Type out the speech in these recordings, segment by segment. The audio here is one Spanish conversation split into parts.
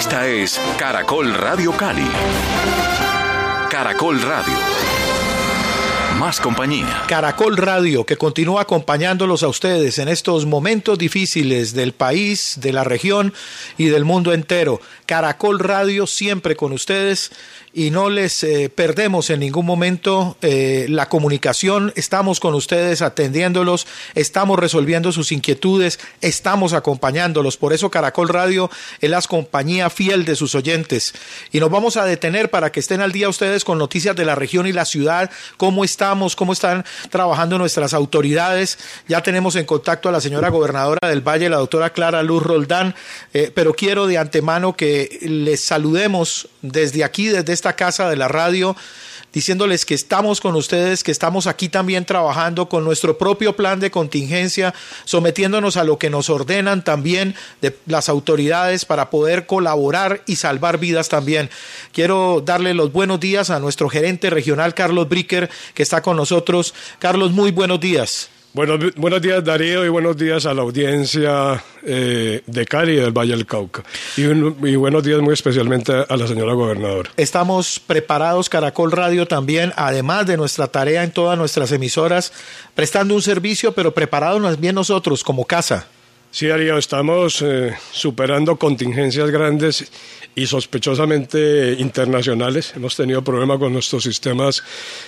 Esta es Caracol Radio Cali. Caracol Radio. Más compañía. Caracol Radio, que continúa acompañándolos a ustedes en estos momentos difíciles del país, de la región y del mundo entero. Caracol Radio siempre con ustedes y no les perdemos en ningún momento la comunicación. Estamos con ustedes atendiéndolos, estamos resolviendo sus inquietudes, estamos acompañándolos. Por eso Caracol Radio es la compañía fiel de sus oyentes. Y nos vamos a detener para que estén al día ustedes con noticias de la región y la ciudad, cómo están trabajando nuestras autoridades. Ya tenemos en contacto a la señora gobernadora del Valle, la doctora Clara Luz Roldán, pero quiero de antemano que les saludemos desde aquí, desde esta casa de la radio, diciéndoles que estamos con ustedes, que estamos aquí también trabajando con nuestro propio plan de contingencia, sometiéndonos a lo que nos ordenan también de las autoridades para poder colaborar y salvar vidas también. Quiero darle los buenos días a nuestro gerente regional, Carlos Bricker, que está con nosotros. Carlos, muy buenos días. Buenos días, Darío, y buenos días a la audiencia de Cali y del Valle del Cauca. Y buenos días muy especialmente a la señora gobernadora. Estamos preparados, Caracol Radio también, además de nuestra tarea en todas nuestras emisoras, prestando un servicio, pero preparados más bien nosotros como casa. Sí, Darío, estamos superando contingencias grandes y sospechosamente internacionales. Hemos tenido problemas con nuestros sistemas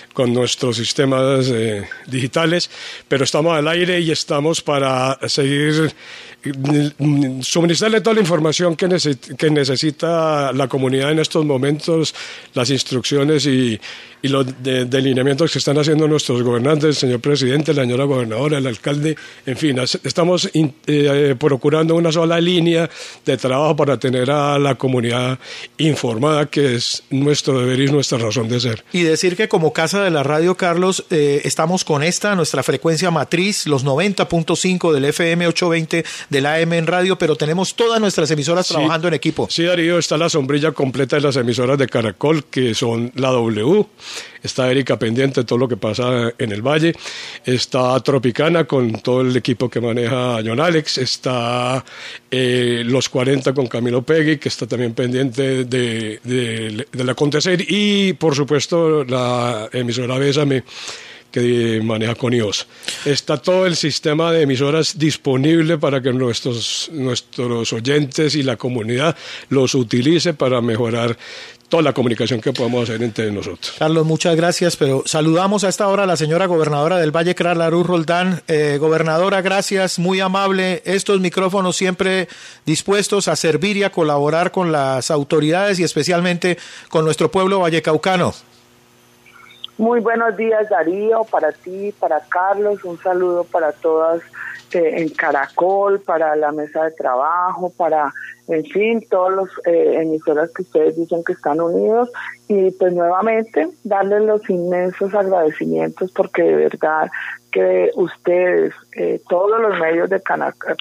digitales, pero estamos al aire y estamos para seguir suministrarle toda la información que necesita la comunidad en estos momentos, las instrucciones y los delineamientos que están haciendo nuestros gobernantes, el señor presidente, la señora gobernadora, el alcalde, en fin, estamos procurando una sola línea de trabajo para tener a la comunidad informada, que es nuestro deber y nuestra razón de ser. Y decir que como Casa de la Radio, Carlos, estamos con nuestra frecuencia matriz, los 90.5 del FM 820 del AM en radio, pero tenemos todas nuestras emisoras trabajando en equipo. Sí, Darío, está la sombrilla completa de las emisoras de Caracol, que son la W, está Erika pendiente de todo lo que pasa en el Valle, está Tropicana con todo el equipo que maneja John Alex, está Los 40 con Camilo Pegui, que está también pendiente del acontecer, y por supuesto la emisora Bésame, que maneja con iOS. Está todo el sistema de emisoras disponible para que nuestros oyentes y la comunidad los utilice para mejorar toda la comunicación que podemos hacer entre nosotros. Carlos, muchas gracias, pero saludamos a esta hora a la señora gobernadora del Valle, Clara Luz Roldán. Gobernadora, gracias, muy amable. Estos micrófonos siempre dispuestos a servir y a colaborar con las autoridades y especialmente con nuestro pueblo vallecaucano. Muy buenos días, Darío, para ti, para Carlos, un saludo para todas en Caracol, para la mesa de trabajo, para, en fin, todos los emisoras que ustedes dicen que están unidos, y pues nuevamente darles los inmensos agradecimientos, porque de verdad que ustedes, todos los medios de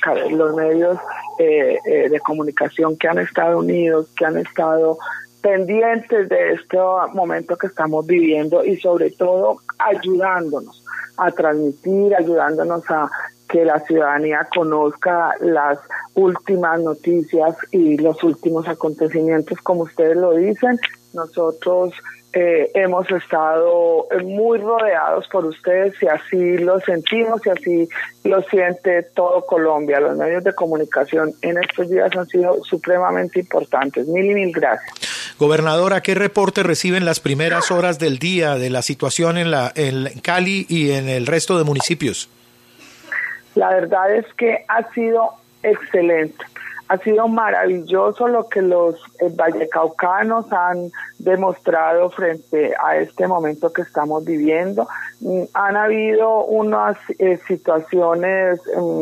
comunicación que han estado unidos, que han estado pendientes de este momento que estamos viviendo, y sobre todo ayudándonos a transmitir, ayudándonos a que la ciudadanía conozca las últimas noticias y los últimos acontecimientos, como ustedes lo dicen. Nosotros hemos estado muy rodeados por ustedes, y así lo sentimos y así lo siente todo Colombia. Los medios de comunicación en estos días han sido supremamente importantes. Mil y mil gracias. Gobernadora, ¿qué reporte reciben las primeras horas del día de la situación en Cali y en el resto de municipios? La verdad es que ha sido excelente. Ha sido maravilloso lo que los vallecaucanos han demostrado frente a este momento que estamos viviendo. Han habido unas situaciones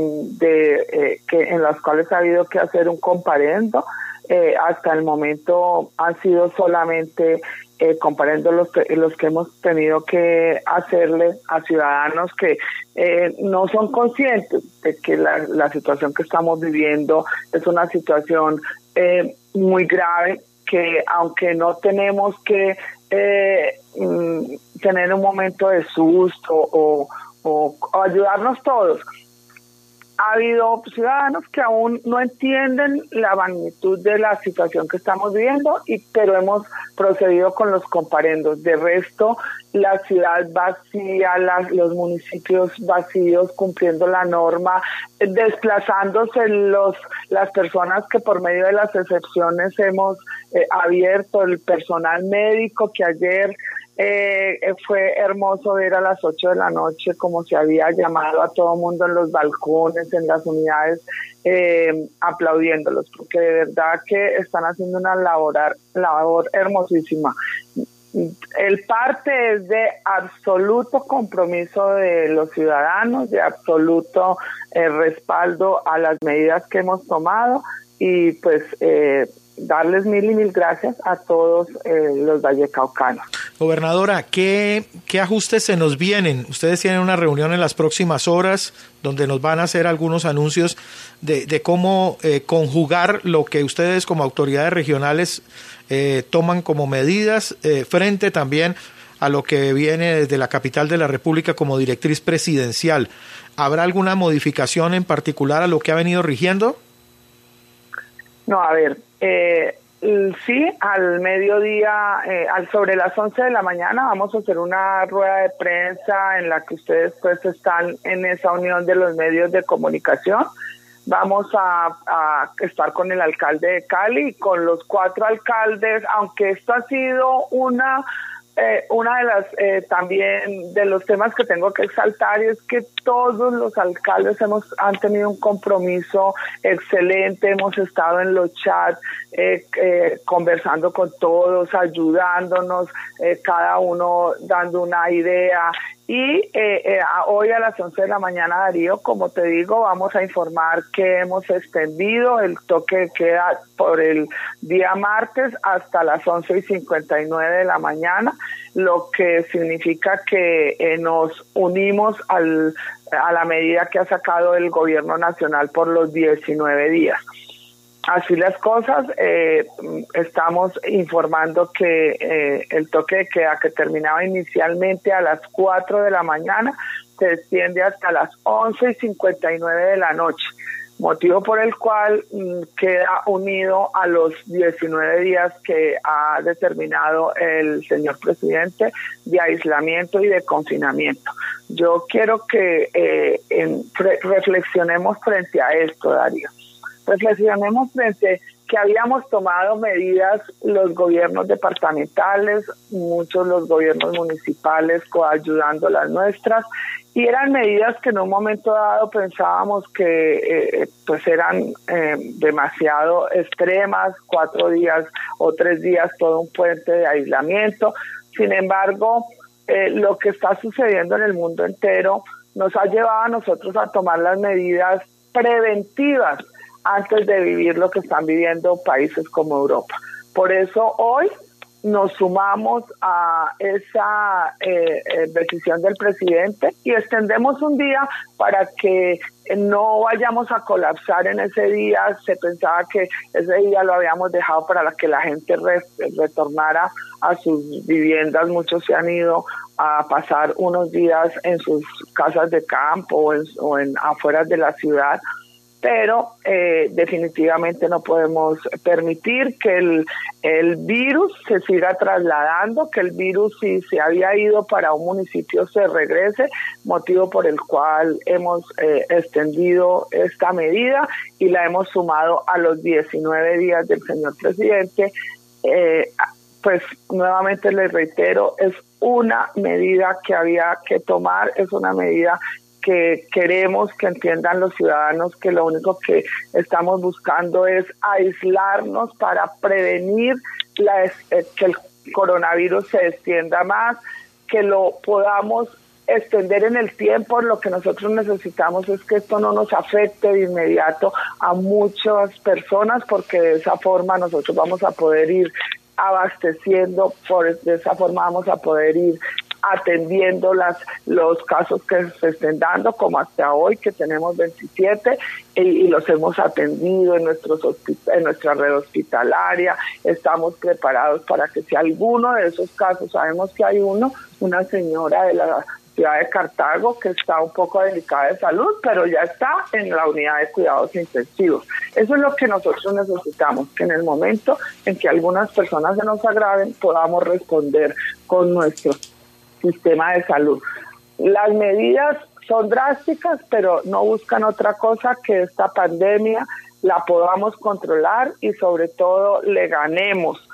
en las cuales ha habido que hacer un comparendo. Hasta el momento han sido solamente comparando los que hemos tenido que hacerle a ciudadanos que no son conscientes de que la situación que estamos viviendo es una situación muy grave, que aunque no tenemos que tener un momento de susto o ayudarnos todos, ha habido ciudadanos que aún no entienden la magnitud de la situación que estamos viviendo, pero hemos procedido con los comparendos. De resto, la ciudad vacía, los municipios vacíos, cumpliendo la norma, desplazándose las personas que por medio de las excepciones hemos abierto, el personal médico que ayer fue hermoso ver a las 8 de la noche como se había llamado a todo mundo en los balcones, en las unidades, aplaudiéndolos, porque de verdad que están haciendo una labor hermosísima. El parte es de absoluto compromiso de los ciudadanos, de absoluto respaldo a las medidas que hemos tomado y pues darles mil y mil gracias a todos los vallecaucanos. Gobernadora, ¿qué ajustes se nos vienen? Ustedes tienen una reunión en las próximas horas donde nos van a hacer algunos anuncios de cómo conjugar lo que ustedes como autoridades regionales toman como medidas frente también a lo que viene desde la capital de la República como directriz presidencial. ¿Habrá alguna modificación en particular a lo que ha venido rigiendo? No, a ver, sí, al mediodía, sobre las 11 de la mañana vamos a hacer una rueda de prensa en la que ustedes pues están en esa unión de los medios de comunicación. Vamos a estar con el alcalde de Cali, con los 4 alcaldes, aunque esto ha sido una de las también de los temas que tengo que exaltar es que todos los alcaldes han tenido un compromiso excelente, hemos estado en los chats conversando con todos, ayudándonos, cada uno dando una idea. Y hoy a las 11 de la mañana, Darío, como te digo, vamos a informar que hemos extendido el toque de queda por el día martes hasta las 11:59 de la mañana, lo que significa que nos unimos a la medida que ha sacado el gobierno nacional por los 19 días. Así las cosas, estamos informando que el toque de queda que terminaba inicialmente a las 4 de la mañana se extiende hasta las 11:59 de la noche, motivo por el cual queda unido a los 19 días que ha determinado el señor presidente de aislamiento y de confinamiento. Yo quiero que reflexionemos frente a esto, Darío. Reflexionemos frente que habíamos tomado medidas los gobiernos departamentales, muchos los gobiernos municipales coayudando las nuestras, y eran medidas que en un momento dado pensábamos que pues eran demasiado extremas, 4 días o 3 días, todo un puente de aislamiento. Sin embargo, lo que está sucediendo en el mundo entero nos ha llevado a nosotros a tomar las medidas preventivas antes de vivir lo que están viviendo países como Europa. Por eso hoy nos sumamos a esa decisión del presidente y extendemos un día para que no vayamos a colapsar en ese día. Se pensaba que ese día lo habíamos dejado para que la gente retornara a sus viviendas. Muchos se han ido a pasar unos días en sus casas de campo o en afueras de la ciudad. Pero definitivamente no podemos permitir que el virus se siga trasladando, que el virus, si se había ido para un municipio, se regrese, motivo por el cual hemos extendido esta medida y la hemos sumado a los 19 días del señor presidente. Pues nuevamente les reitero, es una medida que había que tomar, es una medida que queremos que entiendan los ciudadanos que lo único que estamos buscando es aislarnos para prevenir que el coronavirus se extienda más, que lo podamos extender en el tiempo. Lo que nosotros necesitamos es que esto no nos afecte de inmediato a muchas personas, porque de esa forma nosotros vamos a poder ir abasteciendo, de esa forma vamos a poder ir atendiendo los casos que se estén dando, como hasta hoy que tenemos 27 y los hemos atendido en nuestra red hospitalaria. Estamos preparados para que si alguno de esos casos, sabemos que hay una señora de la ciudad de Cartago, que está un poco delicada de salud, pero ya está en la unidad de cuidados intensivos. Eso es lo que nosotros necesitamos, que en el momento en que algunas personas se nos agraven, podamos responder con nuestro sistema de salud. Las medidas son drásticas, pero no buscan otra cosa que esta pandemia la podamos controlar y sobre todo le ganemos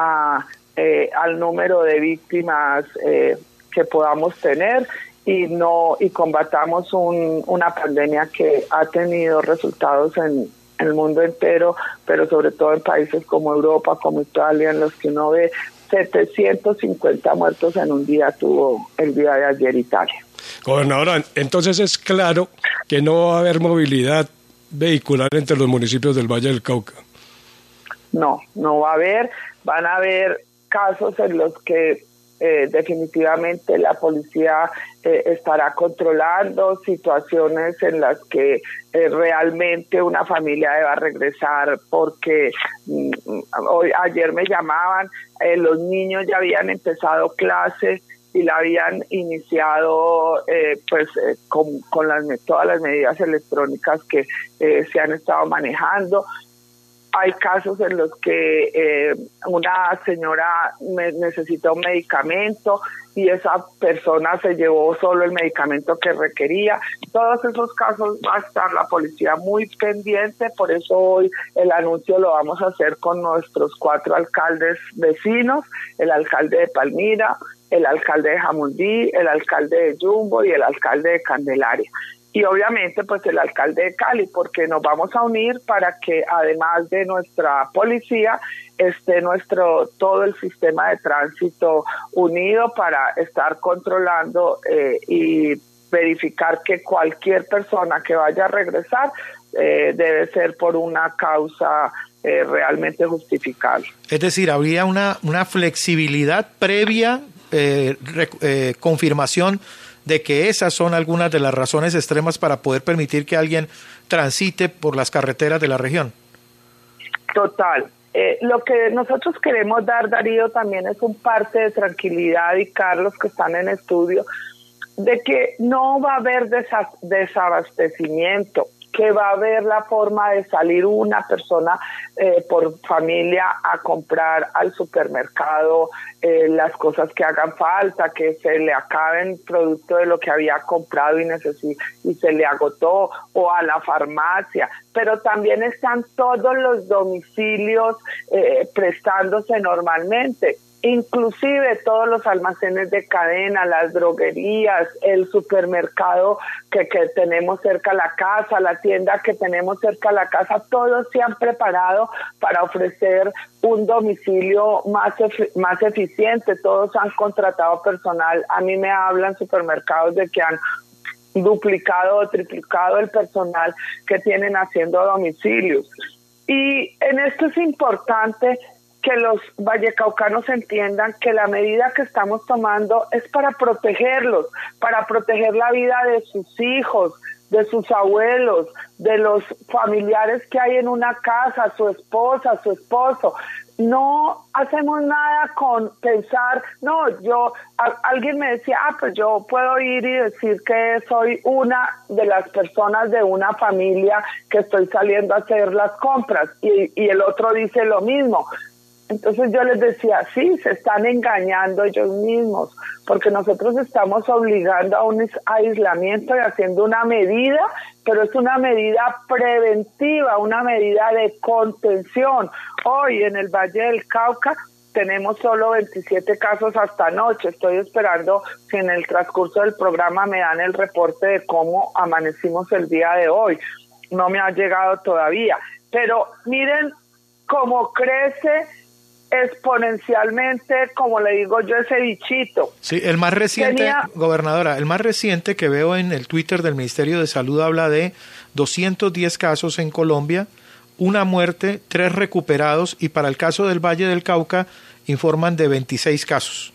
al número de víctimas que podamos tener y combatamos una pandemia que ha tenido resultados en el mundo entero, pero sobre todo en países como Europa, como Italia, en los que uno ve 750 muertos en un día tuvo el día de ayer Italia. Gobernadora, entonces es claro que no va a haber movilidad vehicular entre los municipios del Valle del Cauca. No va a haber, van a haber casos en los que definitivamente la policía estará controlando, situaciones en las que realmente una familia deba regresar porque ayer me llamaban, los niños ya habían empezado clase y la habían iniciado con todas las medidas electrónicas que se han estado manejando. Hay casos en los que una señora necesita un medicamento y esa persona se llevó solo el medicamento que requería. Todos esos casos va a estar la policía muy pendiente, por eso hoy el anuncio lo vamos a hacer con nuestros 4 alcaldes vecinos, el alcalde de Palmira, el alcalde de Jamundí, el alcalde de Yumbo y el alcalde de Candelaria. Y obviamente pues el alcalde de Cali, porque nos vamos a unir para que además de nuestra policía esté todo el sistema de tránsito unido para estar controlando y verificar que cualquier persona que vaya a regresar debe ser por una causa realmente justificable. Es decir, habría una flexibilidad previa, confirmación de que esas son algunas de las razones extremas para poder permitir que alguien transite por las carreteras de la región. Total. Lo que nosotros queremos dar, Darío, también es un parte de tranquilidad, y Carlos, que están en estudio, de que no va a haber desabastecimiento, que va a haber la forma de salir una persona por familia a comprar al supermercado las cosas que hagan falta, que se le acaben producto de lo que había comprado y se le agotó, o a la farmacia, pero también están todos los domicilios prestándose normalmente. Inclusive todos los almacenes de cadena, las droguerías, el supermercado que tenemos cerca a la casa, la tienda que tenemos cerca a la casa, todos se han preparado para ofrecer un domicilio más eficiente. Todos han contratado personal. A mí me hablan supermercados de que han duplicado o triplicado el personal que tienen haciendo domicilios. Y en esto es importante que los vallecaucanos entiendan que la medida que estamos tomando es para protegerlos, para proteger la vida de sus hijos, de sus abuelos, de los familiares que hay en una casa, su esposa, su esposo. No hacemos nada con pensar, alguien me decía, pues yo puedo ir y decir que soy una de las personas de una familia que estoy saliendo a hacer las compras, y el otro dice lo mismo. Entonces yo les decía, sí, se están engañando ellos mismos, porque nosotros estamos obligando a un aislamiento y haciendo una medida, pero es una medida preventiva, una medida de contención. Hoy en el Valle del Cauca tenemos solo 27 casos hasta anoche. Estoy esperando si en el transcurso del programa me dan el reporte de cómo amanecimos el día de hoy. No me ha llegado todavía, pero miren cómo crece exponencialmente, como le digo yo, ese bichito. Sí, el más reciente, gobernadora, el más reciente que veo en el Twitter del Ministerio de Salud habla de 210 casos en Colombia, 1 muerte, 3 recuperados, y para el caso del Valle del Cauca informan de 26 casos.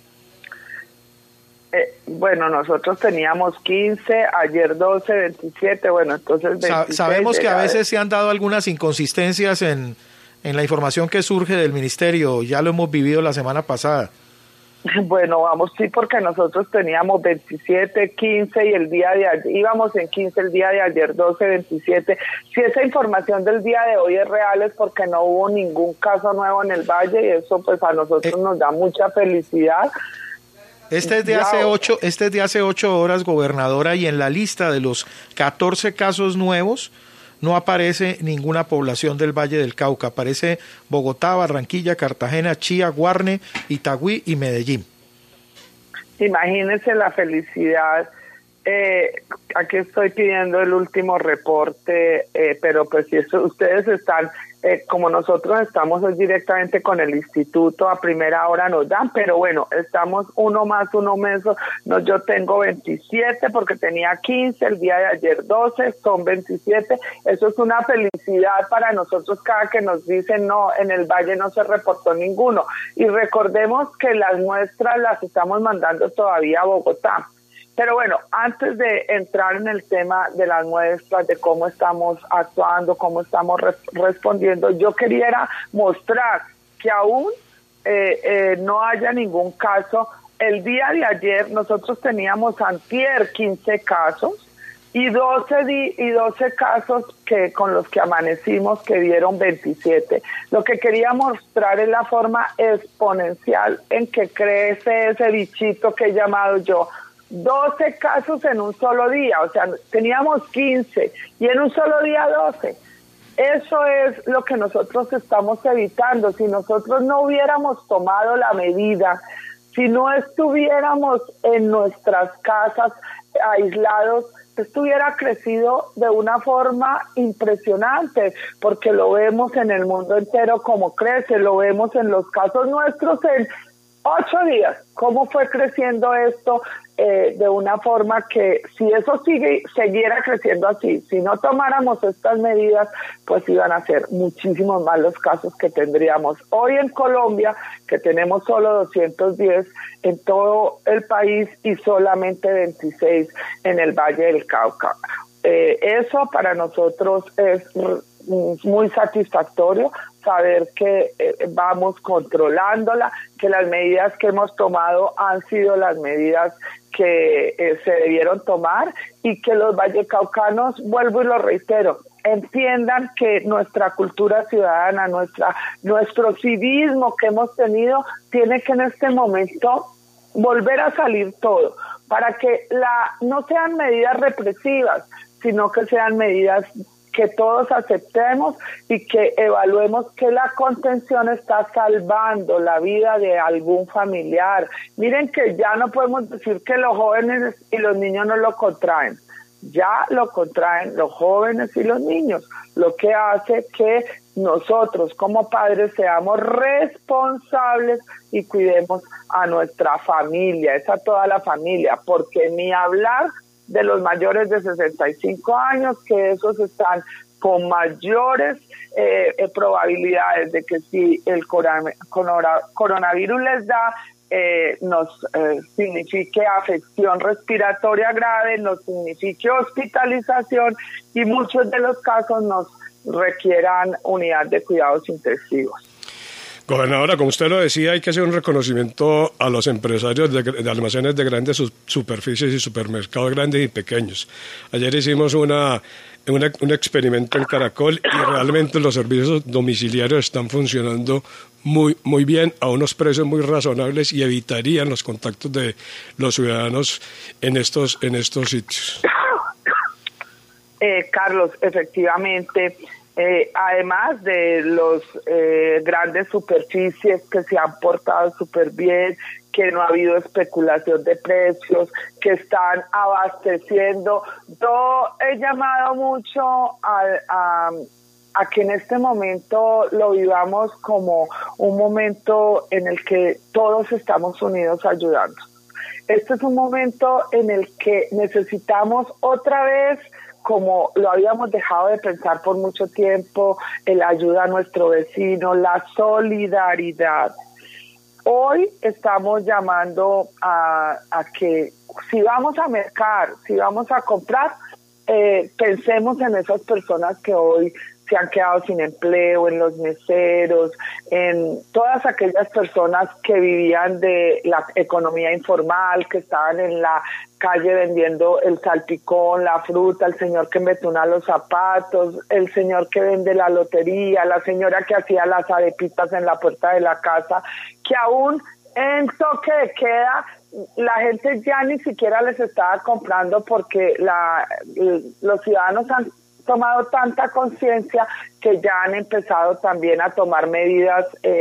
Bueno, nosotros teníamos 15, ayer 12, 27, bueno, entonces 26. Sabemos que a veces se han dado algunas inconsistencias en la información que surge del ministerio, ya lo hemos vivido la semana pasada. Bueno, vamos, sí, porque nosotros teníamos 27, 15 y el día de ayer, íbamos en 15 el día de ayer, 12, 27. Si esa información del día de hoy es real es porque no hubo ningún caso nuevo en el Valle y eso pues a nosotros nos da mucha felicidad. Este es de hace 8 horas, gobernadora, y en la lista de los 14 casos nuevos no aparece ninguna población del Valle del Cauca. Aparece Bogotá, Barranquilla, Cartagena, Chía, Guarne, Itagüí y Medellín. Imagínense la felicidad. Aquí estoy pidiendo el último reporte, pero pues si eso, ustedes están, como nosotros estamos directamente con el instituto, a primera hora nos dan, pero bueno, estamos uno más, uno menos. No, yo tengo 27 porque tenía 15, el día de ayer 12, son 27. Eso es una felicidad para nosotros cada que nos dicen no, en el Valle no se reportó ninguno. Y recordemos que las muestras las estamos mandando todavía a Bogotá. Pero bueno, antes de entrar en el tema de las muestras, de cómo estamos actuando, cómo estamos respondiendo, yo quería mostrar que aún no haya ningún caso. El día de ayer nosotros teníamos antier 15 casos y 12 casos que con los que amanecimos que dieron 27. Lo que quería mostrar es la forma exponencial en que crece ese bichito que he llamado yo. 12 casos en un solo día, o sea, teníamos 15 y en un solo día 12. Eso es lo que nosotros estamos evitando. Si nosotros no hubiéramos tomado la medida, si no estuviéramos en nuestras casas aislados, esto hubiera crecido de una forma impresionante, porque lo vemos en el mundo entero como crece, lo vemos en los casos nuestros en 8 días, cómo fue creciendo esto de una forma que si eso siguiera creciendo así, si no tomáramos estas medidas, pues iban a ser muchísimos más los casos que tendríamos hoy en Colombia, que tenemos solo 210 en todo el país y solamente 26 en el Valle del Cauca. Eso para nosotros es muy satisfactorio, saber que vamos controlándola, que las medidas que hemos tomado han sido las medidas que se debieron tomar y que los vallecaucanos, vuelvo y lo reitero, entiendan que nuestra cultura ciudadana, nuestro civismo que hemos tenido, tiene que en este momento volver a salir todo, para que no sean medidas represivas, sino que sean medidas que todos aceptemos y que evaluemos que la contención está salvando la vida de algún familiar. Miren que ya no podemos decir que los jóvenes y los niños no lo contraen. Ya lo contraen los jóvenes y los niños, lo que hace que nosotros como padres seamos responsables y cuidemos a nuestra familia, es a toda la familia, porque ni hablar de los mayores de 65 años, que esos están con mayores probabilidades de que si el coronavirus les da, nos signifique afección respiratoria grave, nos signifique hospitalización y muchos de los casos nos requieran unidad de cuidados intensivos. Gobernadora, como usted lo decía, hay que hacer un reconocimiento a los empresarios de almacenes de grandes superficies y supermercados grandes y pequeños. Ayer hicimos un experimento en Caracol y realmente los servicios domiciliarios están funcionando muy bien, a unos precios muy razonables y evitarían los contactos de los ciudadanos en estos sitios. Carlos, efectivamente, además de los grandes superficies que se han portado súper bien, que no ha habido especulación de precios, que están abasteciendo. Yo he llamado mucho a que en este momento lo vivamos como un momento en el que todos estamos unidos ayudando. Este es un momento en el que necesitamos otra vez, como lo habíamos dejado de pensar por mucho tiempo, el ayuda a nuestro vecino, la solidaridad. Hoy estamos llamando a que si vamos a mercar, si vamos a comprar, pensemos en esas personas que hoy se han quedado sin empleo, en los meseros, en todas aquellas personas que vivían de la economía informal, que estaban en la calle vendiendo el salpicón, la fruta, el señor que embetuna los zapatos, el señor que vende la lotería, la señora que hacía las arepitas en la puerta de la casa, que aún en toque de queda la gente ya ni siquiera les estaba comprando porque los ciudadanos han tomado tanta conciencia que ya han empezado también a tomar medidas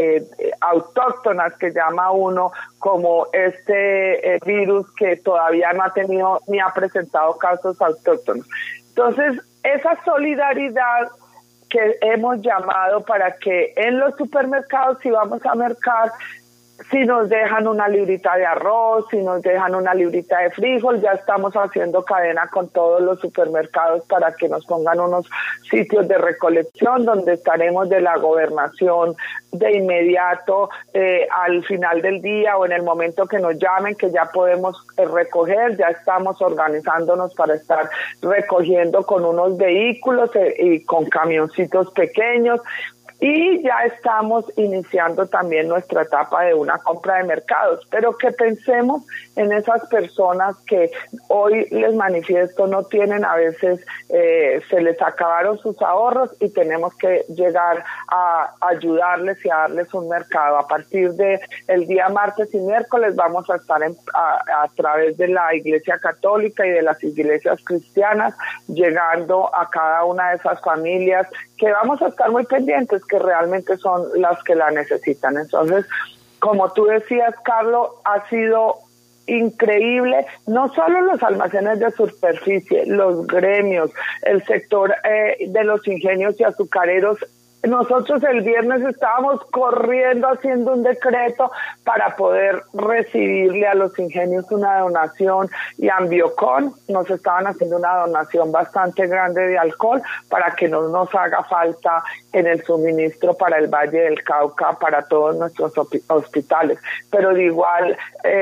autóctonas que llama uno, como este virus que todavía no ha tenido ni ha presentado casos autóctonos. Entonces, esa solidaridad que hemos llamado para que en los supermercados, si vamos a mercar, si nos dejan una librita de arroz, si nos dejan una librita de frijol, ya estamos haciendo cadena con todos los supermercados para que nos pongan unos sitios de recolección donde estaremos de la gobernación de inmediato al final del día o en el momento que nos llamen, que ya podemos recoger. Ya estamos organizándonos para estar recogiendo con unos vehículos y con camioncitos pequeños. Y ya estamos iniciando también nuestra etapa de una compra de mercados, pero que pensemos en esas personas que hoy les manifiesto no tienen, a veces se les acabaron sus ahorros y tenemos que llegar a ayudarles y a darles un mercado. A partir de el día martes y miércoles vamos a estar a través de la Iglesia Católica y de las iglesias cristianas llegando a cada una de esas familias que vamos a estar muy pendientes, que realmente son las que la necesitan. Entonces, como tú decías, Carlos, ha sido increíble, no solo los almacenes de superficie, los gremios, el sector de los ingenios y azucareros. Nosotros el viernes estábamos corriendo haciendo un decreto para poder recibirle a los ingenios una donación, y Ambiocon nos estaban haciendo una donación bastante grande de alcohol para que no nos haga falta en el suministro para el Valle del Cauca, para todos nuestros hospitales. Pero de igual,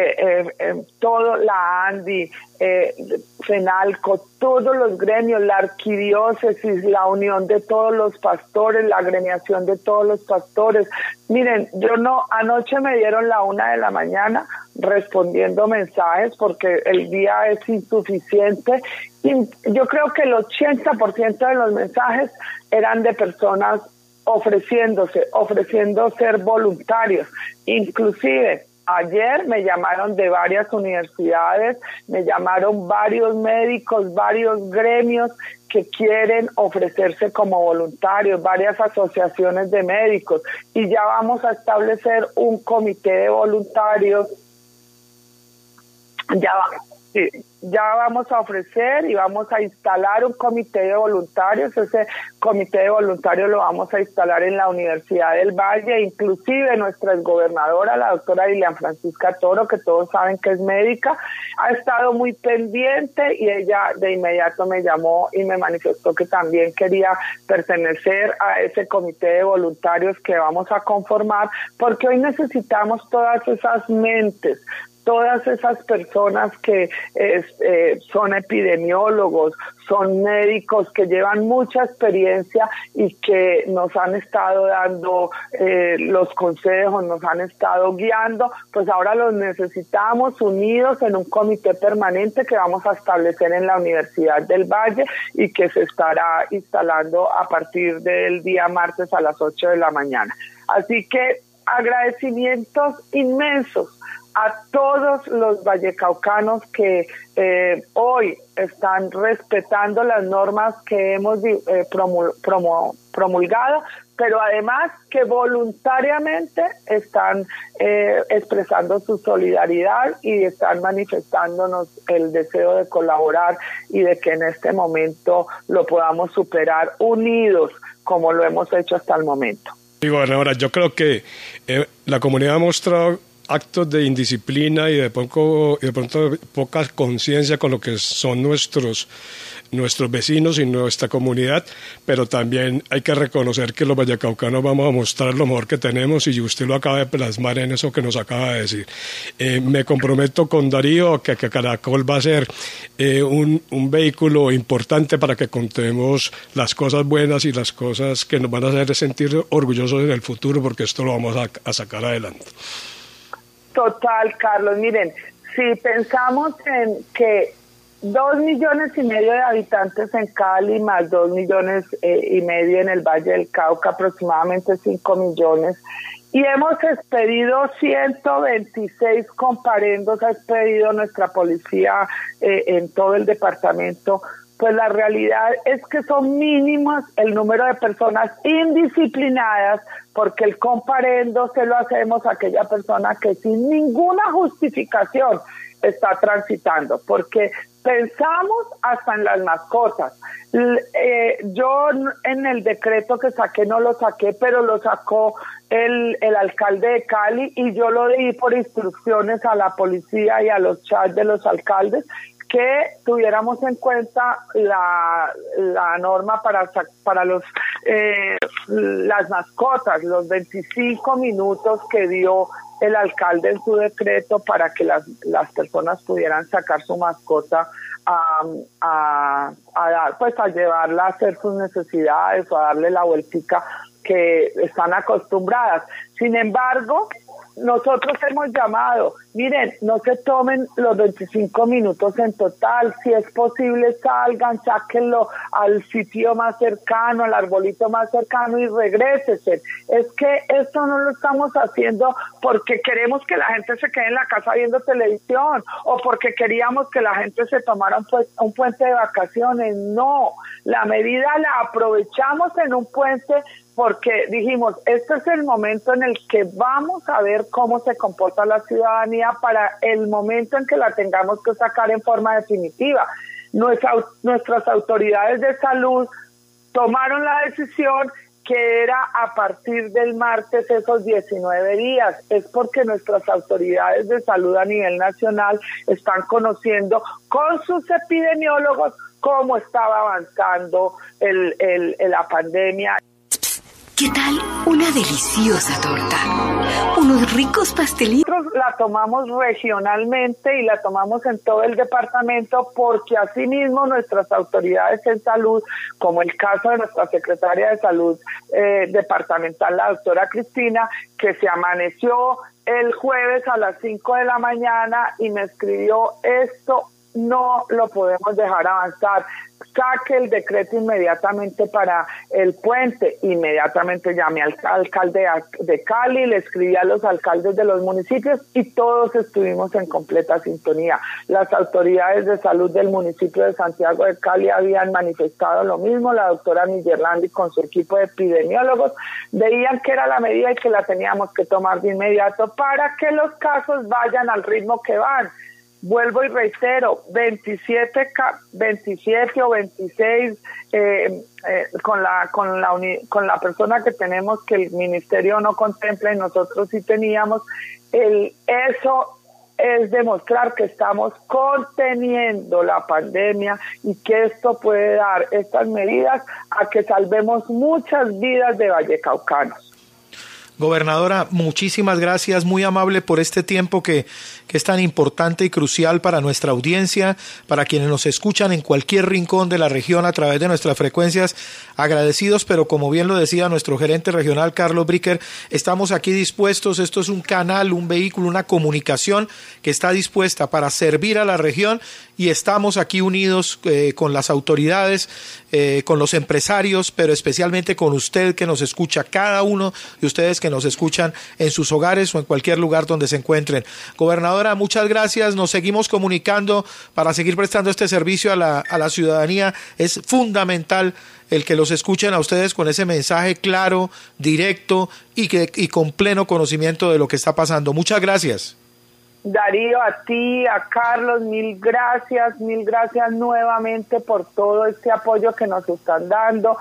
todo, la ANDI, FENALCO, todos los gremios, la arquidiócesis, la unión de todos los pastores, la agremiación de todos los pastores. Miren, anoche me dieron la 1:00 a.m. respondiendo mensajes porque el día es insuficiente, y yo creo que el 80% de los mensajes eran de personas ofreciendo ser voluntarios. Inclusive ayer me llamaron de varias universidades, me llamaron varios médicos, varios gremios que quieren ofrecerse como voluntarios, varias asociaciones de médicos, y ya vamos a establecer un comité de voluntarios. Ya vamos a ofrecer y vamos a instalar un comité de voluntarios. Ese comité de voluntarios lo vamos a instalar en la Universidad del Valle. Inclusive nuestra exgobernadora, la doctora Dilian Francisca Toro, que todos saben que es médica, ha estado muy pendiente, y ella de inmediato me llamó y me manifestó que también quería pertenecer a ese comité de voluntarios que vamos a conformar, porque hoy necesitamos todas esas mentes, todas esas personas que son epidemiólogos, son médicos que llevan mucha experiencia y que nos han estado dando los consejos, nos han estado guiando. Pues ahora los necesitamos unidos en un comité permanente que vamos a establecer en la Universidad del Valle y que se estará instalando a partir del día martes a las 8:00 a.m. Así que agradecimientos inmensos a todos los vallecaucanos que hoy están respetando las normas que hemos promulgado, pero además que voluntariamente están expresando su solidaridad y están manifestándonos el deseo de colaborar y de que en este momento lo podamos superar unidos como lo hemos hecho hasta el momento. Sí, gobernadora, yo creo que la comunidad ha mostrado actos de indisciplina y de pronto poca conciencia con lo que son nuestros nuestros vecinos y nuestra comunidad, pero también hay que reconocer que los vallecaucanos vamos a mostrar lo mejor que tenemos, y usted lo acaba de plasmar en eso que nos acaba de decir. Me comprometo con Darío que Caracol va a ser un vehículo importante para que contemos las cosas buenas y las cosas que nos van a hacer sentir orgullosos en el futuro, porque esto lo vamos a sacar adelante. Total, Carlos. Miren, si pensamos en que 2,5 millones de habitantes en Cali, más 2,5 millones en el Valle del Cauca, aproximadamente 5 millones, y hemos expedido 126 comparendos, ha expedido nuestra policía en todo el departamento, pues la realidad es que son mínimos el número de personas indisciplinadas, porque el comparendo se lo hacemos a aquella persona que sin ninguna justificación está transitando, porque pensamos hasta en las mascotas. Yo en el decreto que saqué no lo saqué, pero lo sacó el alcalde de Cali, y yo lo di por instrucciones a la policía y a los chats de los alcaldes, que tuviéramos en cuenta la norma para las mascotas, los 25 minutos que dio el alcalde en su decreto para que las personas pudieran sacar su mascota a llevarla a hacer sus necesidades o a darle la vueltica que están acostumbradas. Sin embargo, nosotros hemos llamado, miren, no se tomen los 25 minutos en total, si es posible salgan, sáquenlo al sitio más cercano, al arbolito más cercano y regrésese. Es que esto no lo estamos haciendo porque queremos que la gente se quede en la casa viendo televisión o porque queríamos que la gente se tomara un puente de vacaciones. No, la medida la aprovechamos en un puente porque dijimos, este es el momento en el que vamos a ver cómo se comporta la ciudadanía para el momento en que la tengamos que sacar en forma definitiva. Nuestras autoridades de salud tomaron la decisión que era a partir del martes esos 19 días. Es porque nuestras autoridades de salud a nivel nacional están conociendo con sus epidemiólogos cómo estaba avanzando la pandemia. ¿Qué tal una deliciosa torta? Unos ricos pastelitos. Nosotros la tomamos regionalmente y la tomamos en todo el departamento porque asimismo nuestras autoridades en salud, como el caso de nuestra secretaria de salud departamental, la doctora Cristina, que se amaneció el jueves a las 5 de la mañana y me escribió: esto no lo podemos dejar avanzar, saque el decreto inmediatamente para el puente. Inmediatamente llamé al alcalde de Cali, le escribí a los alcaldes de los municipios y todos estuvimos en completa sintonía. Las autoridades de salud del municipio de Santiago de Cali habían manifestado lo mismo, la doctora Millerlandi con su equipo de epidemiólogos veían que era la medida y que la teníamos que tomar de inmediato para que los casos vayan al ritmo que van. Vuelvo y reitero, 27 o 26 con la persona que tenemos que el ministerio no contempla y nosotros sí teníamos. Eso es demostrar que estamos conteniendo la pandemia y que esto puede dar estas medidas a que salvemos muchas vidas de vallecaucanos. Gobernadora, muchísimas gracias, muy amable por este tiempo que es tan importante y crucial para nuestra audiencia, para quienes nos escuchan en cualquier rincón de la región a través de nuestras frecuencias. Agradecidos, pero como bien lo decía nuestro gerente regional, Carlos Bricker, estamos aquí dispuestos. Esto es un canal, un vehículo, una comunicación que está dispuesta para servir a la región y estamos aquí unidos con las autoridades, con los empresarios, pero especialmente con usted que nos escucha, cada uno de ustedes que nos escuchan en sus hogares o en cualquier lugar donde se encuentren. Gobernadora, muchas gracias. Nos seguimos comunicando para seguir prestando este servicio a la ciudadanía. Es fundamental el que los escuchen a ustedes con ese mensaje claro, directo y con pleno conocimiento de lo que está pasando. Muchas gracias. Darío, a ti, a Carlos, mil gracias nuevamente por todo este apoyo que nos están dando.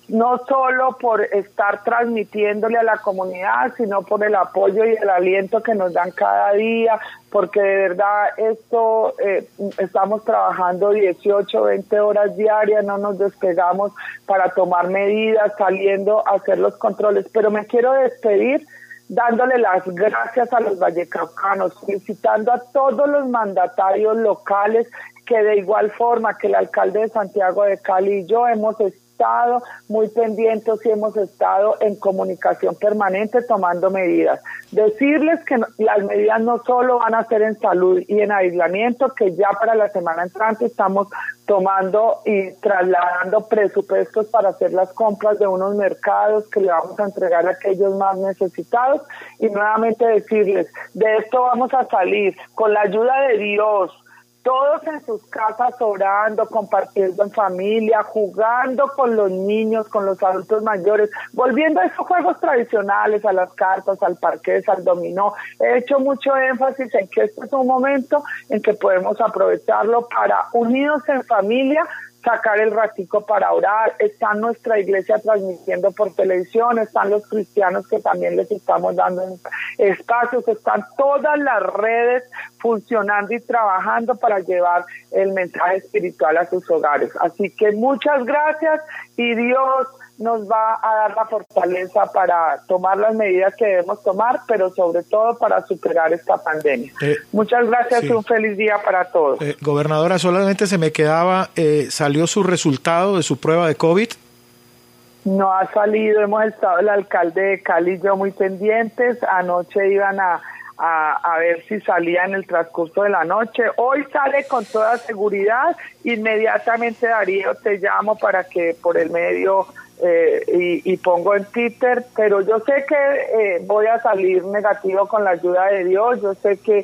no solo por estar transmitiéndole a la comunidad, sino por el apoyo y el aliento que nos dan cada día, porque de verdad esto estamos trabajando 18, 20 horas diarias, no nos despegamos para tomar medidas, saliendo a hacer los controles. Pero me quiero despedir dándole las gracias a los vallecaucanos, felicitando a todos los mandatarios locales que de igual forma que el alcalde de Santiago de Cali y yo hemos estado muy pendientes y hemos estado en comunicación permanente tomando medidas. Decirles que las medidas no solo van a ser en salud y en aislamiento, que ya para la semana entrante estamos tomando y trasladando presupuestos para hacer las compras de unos mercados que le vamos a entregar a aquellos más necesitados, y nuevamente decirles, de esto vamos a salir con la ayuda de Dios, todos en sus casas orando, compartiendo en familia, jugando con los niños, con los adultos mayores, volviendo a esos juegos tradicionales, a las cartas, al parqués, al dominó. He hecho mucho énfasis en que este es un momento en que podemos aprovecharlo para, unidos en familia, sacar el ratico para orar. Está nuestra iglesia transmitiendo por televisión, están los cristianos que también les estamos dando espacios, están todas las redes funcionando y trabajando para llevar el mensaje espiritual a sus hogares. Así que muchas gracias, y Dios nos va a dar la fortaleza para tomar las medidas que debemos tomar, pero sobre todo para superar esta pandemia. Muchas gracias, sí. Un feliz día para todos. Gobernadora, solamente se me quedaba, ¿salió su resultado de su prueba de COVID? No ha salido, hemos estado el alcalde de Cali y yo muy pendientes, anoche iban a ver si salía en el transcurso de la noche. Hoy sale con toda seguridad. Inmediatamente, Darío, te llamo para que por el medio y pongo en Twitter, pero yo sé que voy a salir negativo con la ayuda de Dios. Yo sé que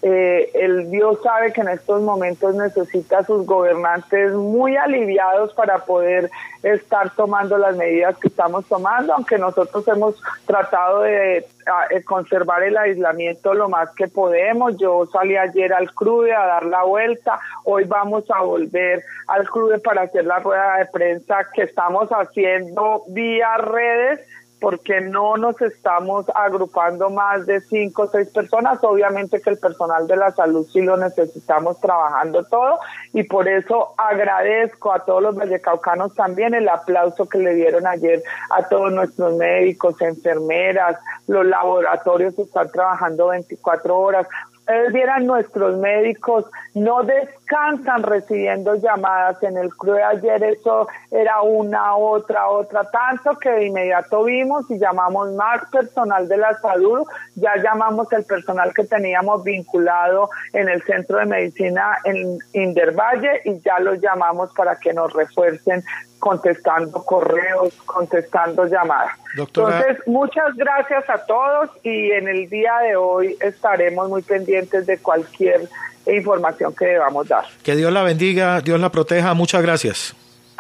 el Dios sabe que en estos momentos necesita a sus gobernantes muy aliviados para poder estar tomando las medidas que estamos tomando, aunque nosotros hemos tratado de conservar el aislamiento lo más que podemos. Yo salí ayer al CRUDE a dar la vuelta, hoy vamos a volver al CRUDE para hacer la rueda de prensa que estamos haciendo vía redes, porque no nos estamos agrupando más de 5 o 6 personas. Obviamente que el personal de la salud sí lo necesitamos trabajando todo, y por eso agradezco a todos los vallecaucanos también el aplauso que le dieron ayer a todos nuestros médicos, enfermeras, los laboratorios están trabajando 24 horas. Ustedes vieran, nuestros médicos no descansan recibiendo llamadas. En el CRUDE ayer eso era una, otra, tanto que de inmediato vimos y llamamos más personal de la salud. Ya llamamos el personal que teníamos vinculado en el Centro de Medicina en Indervalle, y ya los llamamos para que nos refuercen contestando correos, contestando llamadas. Doctora. Entonces, muchas gracias a todos, y en el día de hoy estaremos muy pendientes de cualquier información que debamos dar. Que Dios la bendiga, Dios la proteja. Muchas gracias.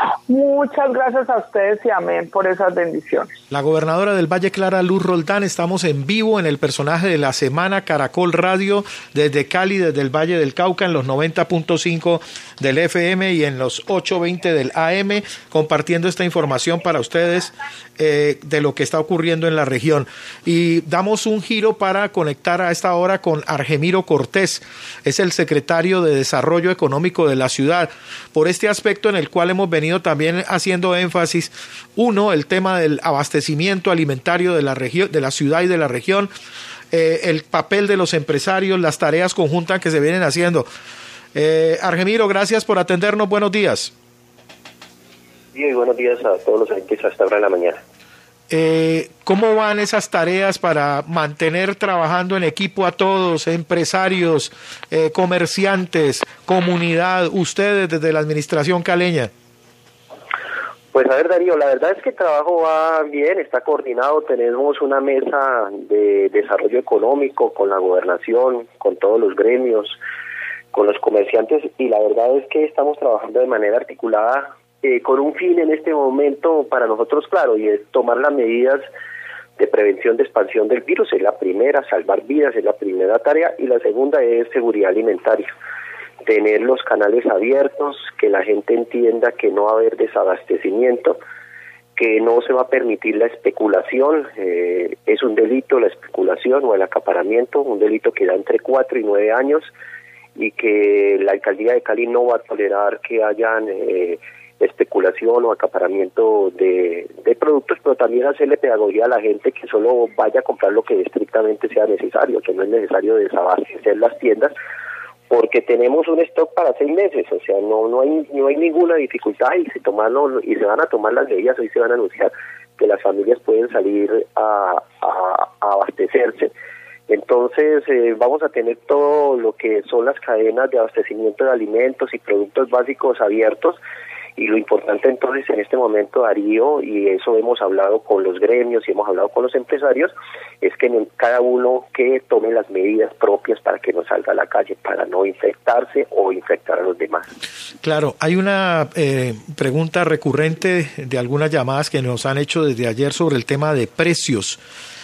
Muchas gracias a ustedes y amén por esas bendiciones. La gobernadora del Valle Clara, Luz Roldán. Estamos en vivo en el personaje de la semana Caracol Radio desde Cali, desde el Valle del Cauca, en los 90.5 del FM y en los 820 del AM, compartiendo esta información para ustedes de lo que está ocurriendo en la región. Y damos un giro para conectar a esta hora con Argemiro Cortés, es el secretario de Desarrollo Económico de la ciudad, por este aspecto en el cual hemos venido también haciendo énfasis. Uno, el tema del abastecimiento alimentario de la región, de la ciudad y de la región, el papel de los empresarios, las tareas conjuntas que se vienen haciendo. Argemiro, gracias por atendernos. Buenos días. Sí, buenos días a todos los oyentes hasta ahora de la mañana. ¿Cómo van esas tareas para mantener trabajando en equipo a todos, empresarios, comerciantes, comunidad, ustedes desde la administración caleña? Pues a ver, Darío, la verdad es que el trabajo va bien, está coordinado. Tenemos una mesa de desarrollo económico con la gobernación, con todos los gremios, con los comerciantes, y la verdad es que estamos trabajando de manera articulada con un fin en este momento para nosotros claro, y es tomar las medidas de prevención de expansión del virus. Es la primera, salvar vidas es la primera tarea, y la segunda es seguridad alimentaria. Tener los canales abiertos, que la gente entienda que no va a haber desabastecimiento, que no se va a permitir la especulación, es un delito la especulación o el acaparamiento, un delito que da entre 4 y 9 años, y que la alcaldía de Cali no va a tolerar que hayan especulación o acaparamiento de productos, pero también hacerle pedagogía a la gente que solo vaya a comprar lo que estrictamente sea necesario, que no es necesario desabastecer las tiendas, porque tenemos un stock para 6 meses, o sea, no hay ninguna dificultad, y se van a tomar las medidas. Hoy se van a anunciar que las familias pueden salir a abastecerse. Entonces vamos a tener todo lo que son las cadenas de abastecimiento de alimentos y productos básicos abiertos, y lo importante entonces en este momento, Darío, y eso hemos hablado con los gremios y hemos hablado con los empresarios, es que cada uno que tome las medidas propias para que no salga a la calle, para no infectarse o infectar a los demás. Claro, hay una pregunta recurrente de algunas llamadas que nos han hecho desde ayer sobre el tema de precios.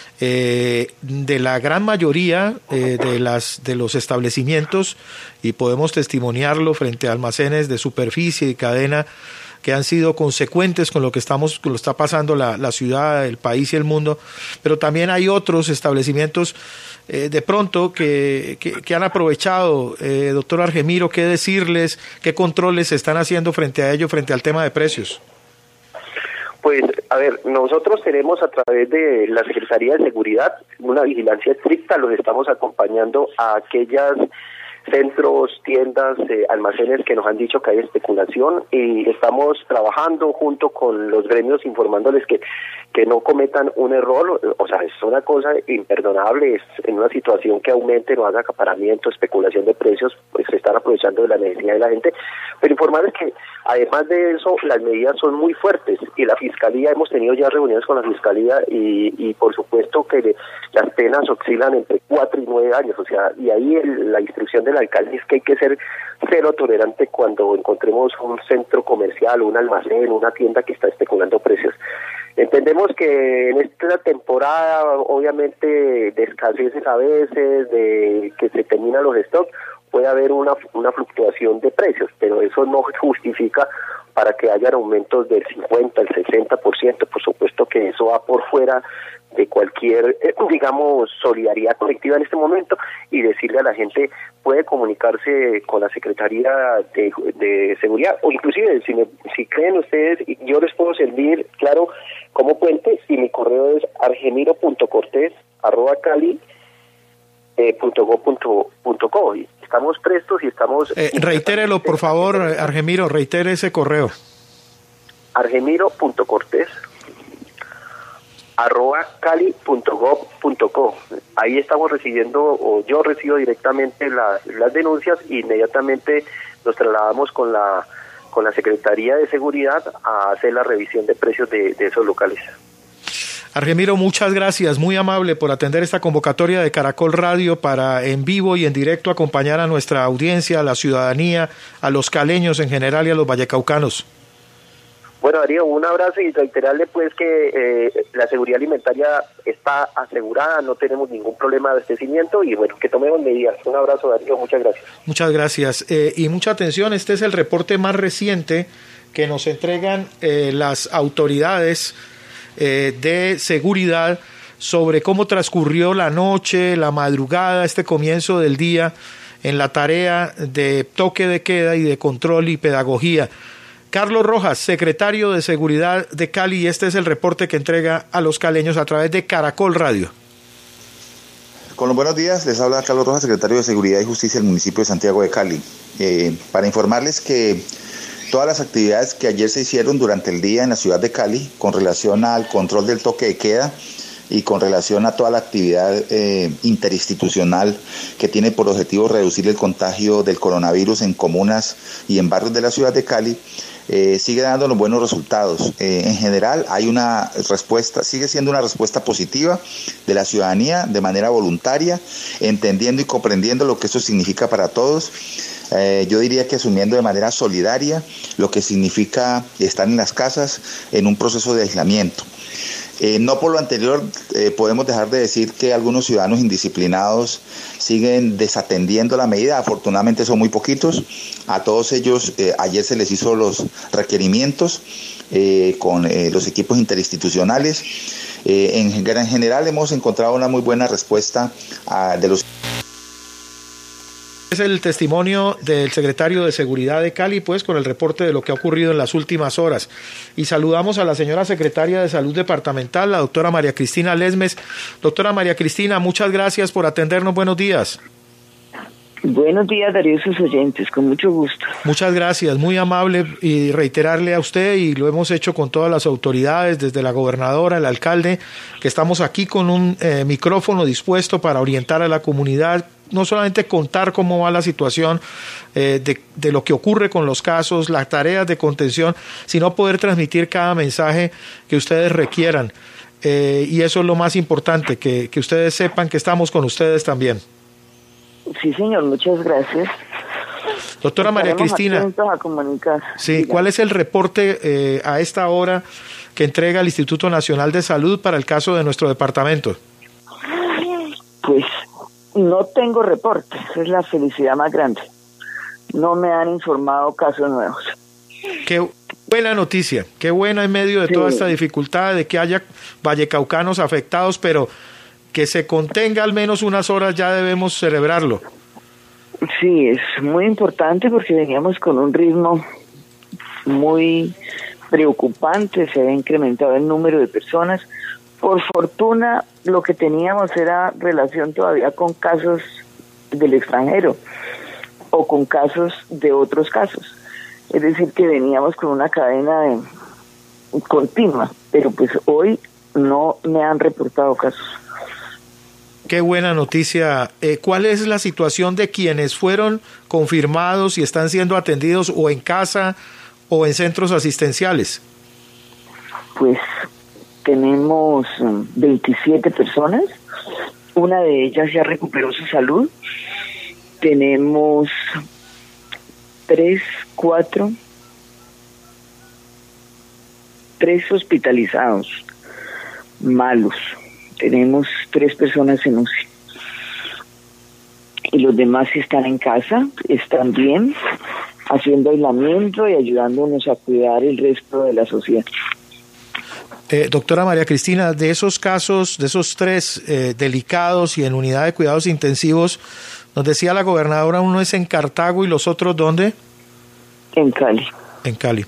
De la gran mayoría de los establecimientos, y podemos testimoniarlo frente a almacenes de superficie y cadena que han sido consecuentes con lo que está pasando la ciudad, el país y el mundo, pero también hay otros establecimientos de pronto que han aprovechado. Doctor Argemiro, ¿qué decirles? ¿Qué controles se están haciendo frente a ello, frente al tema de precios? Pues, a ver, nosotros tenemos a través de la Secretaría de Seguridad una vigilancia estricta, los estamos acompañando a aquellas centros, tiendas, almacenes que nos han dicho que hay especulación, y estamos trabajando junto con los gremios informándoles que no cometan un error. O sea, es una cosa imperdonable, es en una situación que aumente, no haga acaparamiento, especulación de precios, pues se están aprovechando de la necesidad de la gente, pero informarles que además de eso las medidas son muy fuertes, y la Fiscalía, hemos tenido ya reuniones con la Fiscalía, y por supuesto que las penas oscilan entre 4 y 9 años, o sea, y ahí la instrucción del alcalde es que hay que ser cero tolerante cuando encontremos un centro comercial, un almacén, una tienda que está especulando precios. Entendemos que en esta temporada, obviamente, de escaseces a veces, de que se terminan los stocks, puede haber una fluctuación de precios, pero eso no justifica para que hayan aumentos del 50, el 60%, por supuesto que eso va por fuera de cualquier, solidaridad colectiva en este momento, y decirle a la gente, puede comunicarse con la Secretaría de Seguridad, o inclusive, si creen ustedes, yo les puedo servir, claro, como puente, y mi correo es argemiro.cortes@cali.gov.co. Estamos prestos y estamos... reitérelo, por favor, Argemiro, reitere ese correo. argemiro.cortes@cali.gov.co. Ahí estamos recibiendo, o yo recibo directamente las denuncias, y inmediatamente nos trasladamos con la Secretaría de Seguridad a hacer la revisión de precios de esos locales. Argemiro, muchas gracias, muy amable por atender esta convocatoria de Caracol Radio para en vivo y en directo acompañar a nuestra audiencia, a la ciudadanía, a los caleños en general y a los vallecaucanos. Bueno, Darío, un abrazo, y reiterarle pues que la seguridad alimentaria está asegurada, no tenemos ningún problema de abastecimiento, y bueno, que tomemos medidas. Un abrazo, Darío, muchas gracias. Muchas gracias, y mucha atención, este es el reporte más reciente que nos entregan las autoridades de seguridad sobre cómo transcurrió la noche, la madrugada, este comienzo del día en la tarea de toque de queda y de control y pedagogía. Carlos Rojas, secretario de Seguridad de Cali, y este es el reporte que entrega a los caleños a través de Caracol Radio. Con los buenos días, les habla Carlos Rojas, secretario de Seguridad y Justicia del municipio de Santiago de Cali. Para informarles que todas las actividades que ayer se hicieron durante el día en la ciudad de Cali con relación al control del toque de queda y con relación a toda la actividad interinstitucional que tiene por objetivo reducir el contagio del coronavirus en comunas y en barrios de la ciudad de Cali, sigue dando los buenos resultados. En general hay una respuesta, sigue siendo una respuesta positiva de la ciudadanía de manera voluntaria, entendiendo y comprendiendo lo que eso significa para todos. Yo diría que asumiendo de manera solidaria lo que significa estar en las casas en un proceso de aislamiento. No por lo anterior podemos dejar de decir que algunos ciudadanos indisciplinados siguen desatendiendo la medida. Afortunadamente son muy poquitos. A todos ellos ayer se les hizo los requerimientos con los equipos interinstitucionales. En general hemos encontrado una muy buena respuesta de los... Es el testimonio del secretario de Seguridad de Cali, pues, con el reporte de lo que ha ocurrido en las últimas horas. Y saludamos a la señora secretaria de Salud Departamental, la doctora María Cristina Lesmes. Doctora María Cristina, muchas gracias por atendernos. Buenos días. Buenos días, Darío, sus oyentes, con mucho gusto. Muchas gracias, muy amable, y reiterarle a usted, y lo hemos hecho con todas las autoridades, desde la gobernadora, el alcalde, que estamos aquí con un micrófono dispuesto para orientar a la comunidad, no solamente contar cómo va la situación de lo que ocurre con los casos, las tareas de contención, sino poder transmitir cada mensaje que ustedes requieran. Y eso es lo más importante, que ustedes sepan que estamos con ustedes también. Sí, señor, muchas gracias. Doctora María Cristina, atentos a comunicar. Sí, Dígame. ¿Cuál es el reporte a esta hora que entrega el Instituto Nacional de Salud para el caso de nuestro departamento? Pues no tengo reporte, esa es la felicidad más grande. No me han informado casos nuevos. Qué buena noticia, qué buena en medio de toda esta dificultad de que haya vallecaucanos afectados, pero que se contenga al menos unas horas, ya debemos celebrarlo. Sí, es muy importante porque veníamos con un ritmo muy preocupante, se había incrementado el número de personas. Por fortuna, lo que teníamos era relación todavía con casos del extranjero o con casos de otros casos. Es decir, que veníamos con una cadena continua, pero pues hoy no me han reportado casos. Qué buena noticia. ¿Cuál es la situación de quienes fueron confirmados y están siendo atendidos o en casa o en centros asistenciales? Pues tenemos 27 personas. Una de ellas ya recuperó su salud. Tenemos 3 hospitalizados malos. Tenemos 3 personas en UCI. Y los demás están en casa, están bien, haciendo aislamiento y ayudándonos a cuidar el resto de la sociedad. Doctora María Cristina, de esos casos, de esos 3 delicados y en unidad de cuidados intensivos, nos decía la gobernadora, uno es en Cartago y los otros, ¿dónde? En Cali. En Cali.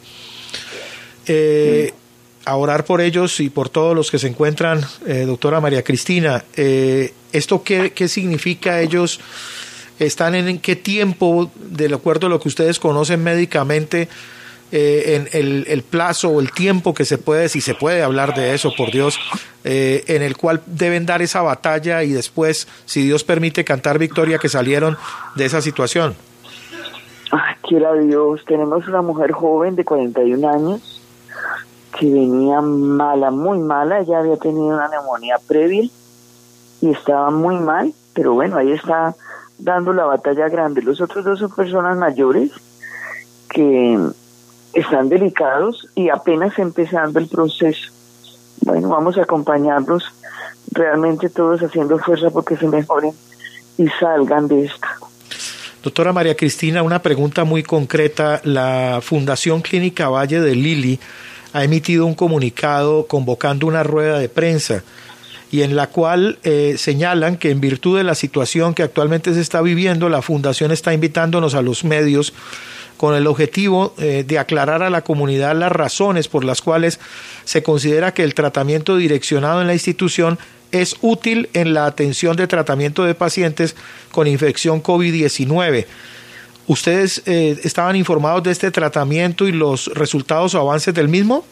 A orar por ellos y por todos los que se encuentran, doctora María Cristina. ¿Esto qué significa? ¿Ellos están en qué tiempo, de acuerdo a lo que ustedes conocen médicamente, en el plazo o el tiempo que se puede, si se puede hablar de eso, por Dios, en el cual deben dar esa batalla y después, si Dios permite, cantar victoria, que salieron de esa situación? Quiera Dios, tenemos una mujer joven de 41 años que venía mala, muy mala. Ella había tenido una neumonía previa y estaba muy mal, pero bueno, ahí está dando la batalla grande. Los otros 2 son personas mayores que están delicados y apenas empezando el proceso. Bueno, vamos a acompañarlos, realmente todos haciendo fuerza porque se mejoren y salgan de esto. Doctora María Cristina, una pregunta muy concreta. La Fundación Clínica Valle de Lili ha emitido un comunicado convocando una rueda de prensa y en la cual señalan que en virtud de la situación que actualmente se está viviendo, la Fundación está invitándonos a los medios con el objetivo de aclarar a la comunidad las razones por las cuales se considera que el tratamiento direccionado en la institución es útil en la atención de tratamiento de pacientes con infección COVID-19. ¿Ustedes estaban informados de este tratamiento y los resultados o avances del mismo?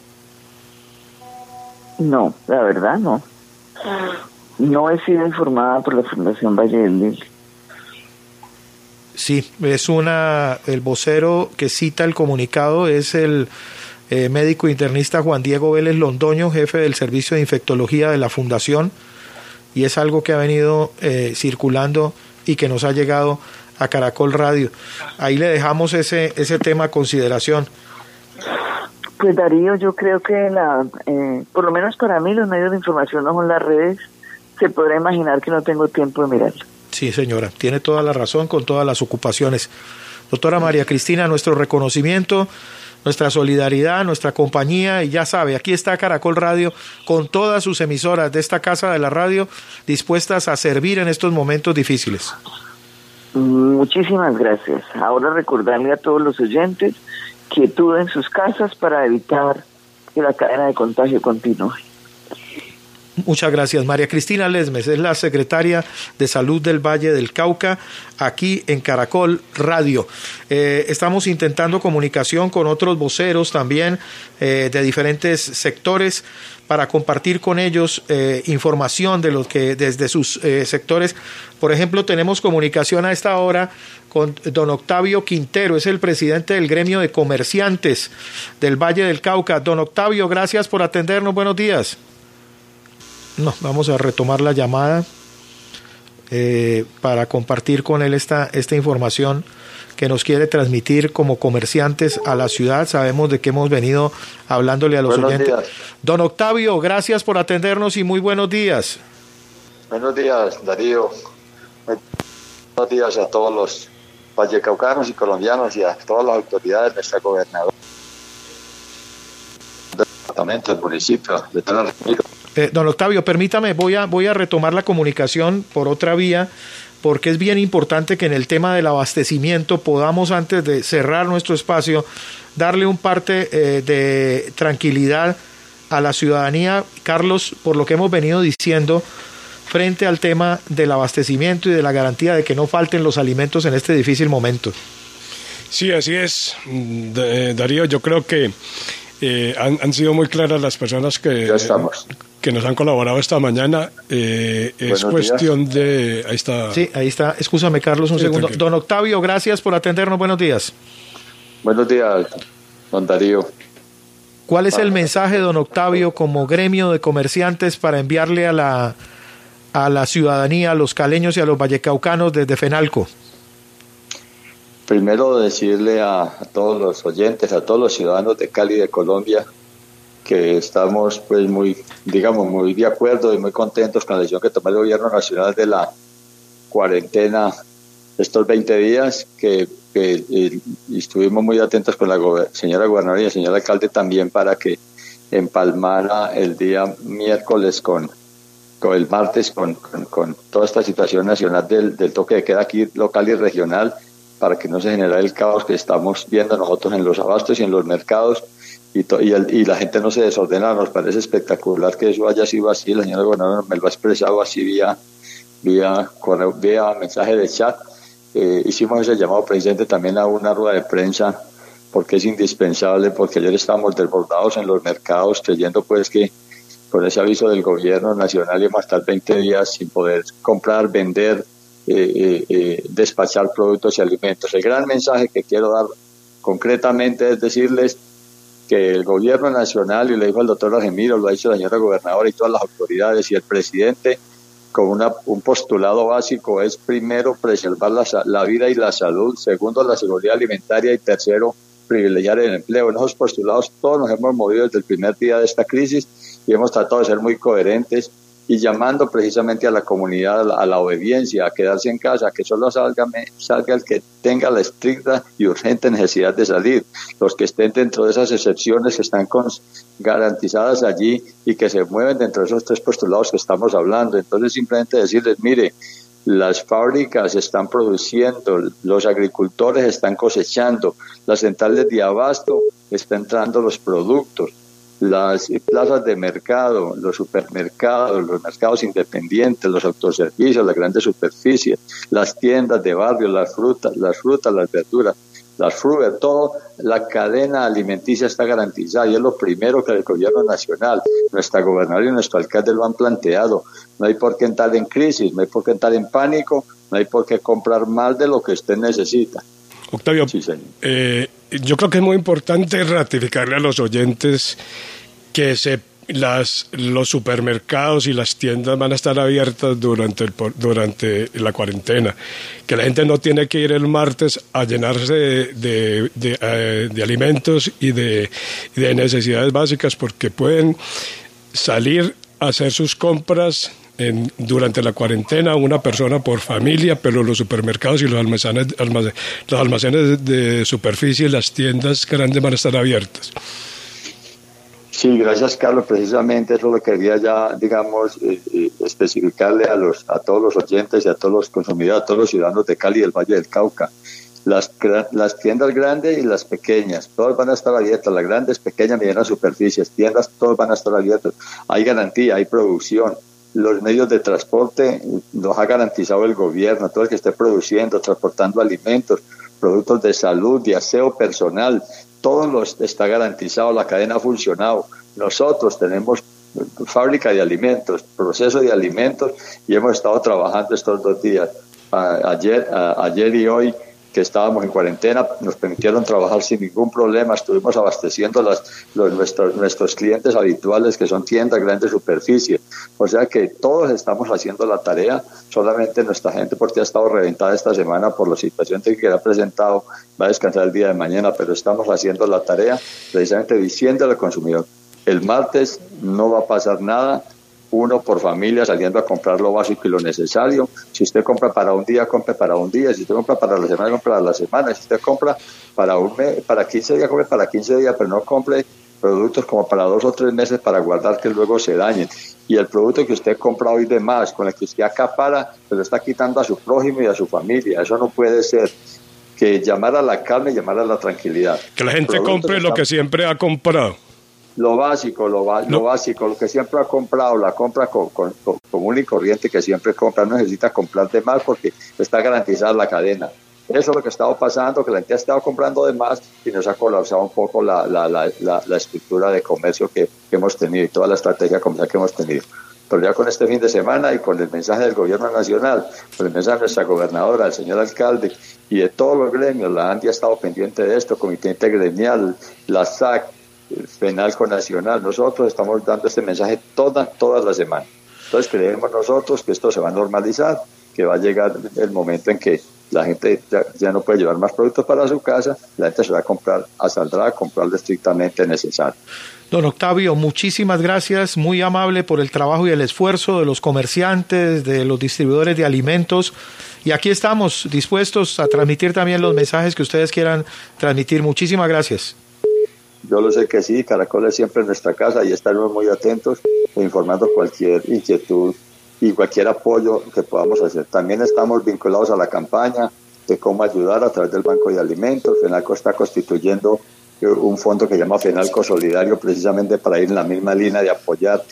No, la verdad no. No he sido informada por la Fundación Valle del Lili. Sí, es el vocero que cita el comunicado es el médico internista Juan Diego Vélez Londoño, jefe del servicio de infectología de la Fundación, y es algo que ha venido circulando y que nos ha llegado a Caracol Radio. Ahí le dejamos ese tema a consideración. Pues Darío, yo creo que por lo menos para mí los medios de información no son las redes. Se podrá imaginar que no tengo tiempo de mirarlo. Sí, señora, tiene toda la razón con todas las ocupaciones. Doctora María Cristina, nuestro reconocimiento nuestra solidaridad, nuestra compañía, y ya sabe, aquí está Caracol Radio con todas sus emisoras de esta casa de la radio dispuestas a servir en estos momentos difíciles. Muchísimas gracias. Ahora recordarle a todos los oyentes quietud en sus casas para evitar que la cadena de contagio continúe. Muchas gracias. María Cristina Lesmes es la secretaria de Salud del Valle del Cauca, aquí en Caracol Radio. Estamos intentando comunicación con otros voceros también de diferentes sectores para compartir con ellos información de lo que desde sus sectores. Por ejemplo, tenemos comunicación a esta hora con don Octavio Quintero, es el presidente del gremio de comerciantes del Valle del Cauca. Don Octavio, gracias por atendernos. Buenos días. No, vamos a retomar la llamada para compartir con él esta información que nos quiere transmitir como comerciantes a la ciudad. Sabemos de que hemos venido hablándole a los oyentes. Días. Don Octavio, gracias por atendernos y muy buenos días. Buenos días, Darío. Buenos días a todos los vallecaucanos y colombianos y a todas las autoridades de nuestra gobernadora, del departamento, del municipio, de toda la República. Don Octavio, permítame, voy a retomar la comunicación por otra vía, porque es bien importante que en el tema del abastecimiento podamos, antes de cerrar nuestro espacio, darle un parte de tranquilidad a la ciudadanía, Carlos, por lo que hemos venido diciendo frente al tema del abastecimiento y de la garantía de que no falten los alimentos en este difícil momento. Sí, así es, Darío. Yo creo que han sido muy claras las personas que nos han colaborado esta mañana. Es cuestión de... Ahí está. Sí, ahí está. Excúsame, Carlos, un segundo. Tranquilo. Don Octavio, gracias por atendernos. Buenos días. Buenos días, don Darío. ¿Cuál es el mensaje, don Octavio, como gremio de comerciantes para enviarle a la ciudadanía, a los caleños y a los vallecaucanos desde FENALCO? Primero decirle a todos los oyentes, a todos los ciudadanos de Cali, de Colombia, que estamos pues muy de acuerdo y muy contentos con la decisión que tomó el gobierno nacional de la cuarentena estos 20 días, que estuvimos muy atentos con la señora gobernadora y el señor alcalde también para que empalmara el día miércoles con el martes con toda esta situación nacional del toque de queda aquí local y regional, para que no se genere el caos que estamos viendo nosotros en los abastos y en los mercados y la gente no se desordena. Nos parece espectacular que eso haya sido así. La señora gobernadora me lo ha expresado así vía correo, vía mensaje de chat. Hicimos ese llamado, presidente, también a una rueda de prensa, porque es indispensable, porque ayer estábamos desbordados en los mercados, creyendo pues que con ese aviso del gobierno nacional íbamos a estar 20 días sin poder comprar, vender, despachar productos y alimentos. El gran mensaje que quiero dar concretamente es decirles que el gobierno nacional, y lo dijo el doctor Argemiro, lo ha dicho la señora gobernadora y todas las autoridades y el presidente, con un postulado básico, es primero preservar la vida y la salud, segundo la seguridad alimentaria y tercero privilegiar el empleo. En esos postulados todos nos hemos movido desde el primer día de esta crisis y hemos tratado de ser muy coherentes y llamando precisamente a la comunidad a la obediencia, a quedarse en casa, que solo salga el que tenga la estricta y urgente necesidad de salir. Los que estén dentro de esas excepciones que están garantizadas allí y que se mueven dentro de esos tres postulados que estamos hablando. Entonces simplemente decirles, mire, las fábricas están produciendo, los agricultores están cosechando, las centrales de abasto están entrando los productos, las plazas de mercado, los supermercados, los mercados independientes, los autoservicios, las grandes superficies, las tiendas de barrio, las frutas, las verduras, las frutas, toda la cadena alimenticia está garantizada y es lo primero que el gobierno nacional, nuestra gobernadora y nuestro alcalde lo han planteado. No hay por qué entrar en crisis, no hay por qué entrar en pánico, no hay por qué comprar más de lo que usted necesita. Octavio, sí, yo creo que es muy importante ratificarle a los oyentes que los supermercados y las tiendas van a estar abiertas durante la cuarentena, que la gente no tiene que ir el martes a llenarse de alimentos y de necesidades básicas, porque pueden salir a hacer sus compras durante la cuarentena, una persona por familia, pero los supermercados y los almacenes de superficie, las tiendas grandes van a estar abiertas. Sí, gracias, Carlos. Precisamente eso lo quería ya, digamos, especificarle a todos los oyentes y a todos los consumidores, a todos los ciudadanos de Cali y del Valle del Cauca. Las tiendas grandes y las pequeñas, todas van a estar abiertas, las grandes, pequeñas, medianas superficies, tiendas, todas van a estar abiertas. Hay garantía, hay producción. Los medios de transporte los ha garantizado el gobierno, todo el que esté produciendo, transportando alimentos, productos de salud, de aseo personal, todo está garantizado, la cadena ha funcionado. Nosotros tenemos fábrica de alimentos, proceso de alimentos, y hemos estado trabajando estos 2 días. Ayer y hoy, que estábamos en cuarentena, nos permitieron trabajar sin ningún problema. Estuvimos abasteciendo nuestros clientes habituales, que son tiendas, grandes superficies. O sea que todos estamos haciendo la tarea, solamente nuestra gente, porque ha estado reventada esta semana por la situación que ha presentado, va a descansar el día de mañana, pero estamos haciendo la tarea precisamente diciéndole al consumidor: el martes no va a pasar nada, uno por familia saliendo a comprar lo básico y lo necesario. Si usted compra para un día, compre para un día. Si usted compra para la semana, compre para la semana. Si usted compra para un mes, para 15 días, compre para 15 días, pero no compre productos como para 2 o 3 meses para guardar que luego se dañen. Y el producto que usted compra hoy de más, con el que usted acapara, se lo está quitando a su prójimo y a su familia. Eso no puede ser. Que llamar a la calma y llamar a la tranquilidad. Que la gente compre lo que siempre ha comprado. Lo básico, lo que siempre ha comprado, la compra común y corriente que siempre compra, no necesita comprar de más porque está garantizada la cadena. Eso es lo que ha estado pasando, que la gente ha estado comprando de más y nos ha colapsado un poco la estructura de comercio que hemos tenido y toda la estrategia comercial que hemos tenido. Pero ya con este fin de semana y con el mensaje del gobierno nacional, con el mensaje de nuestra gobernadora, el señor alcalde y de todos los gremios, la ANDI ha estado pendiente de esto, Comité Intergremial, la SAC, FENALCO Nacional, nosotros estamos dando este mensaje todas las semanas. Entonces creemos nosotros que esto se va a normalizar, que va a llegar el momento en que la gente ya no puede llevar más productos para su casa, la gente se va a comprar, saldrá a comprar lo estrictamente necesario. Don Octavio, muchísimas gracias, muy amable por el trabajo y el esfuerzo de los comerciantes, de los distribuidores de alimentos, y aquí estamos dispuestos a transmitir también los mensajes que ustedes quieran transmitir. Muchísimas gracias. Yo lo sé que sí, Caracol es siempre en nuestra casa y estaremos muy atentos e informando cualquier inquietud y cualquier apoyo que podamos hacer. También estamos vinculados a la campaña de cómo ayudar a través del Banco de Alimentos. FENALCO está constituyendo un fondo que se llama FENALCO Solidario, precisamente para ir en la misma línea de apoyar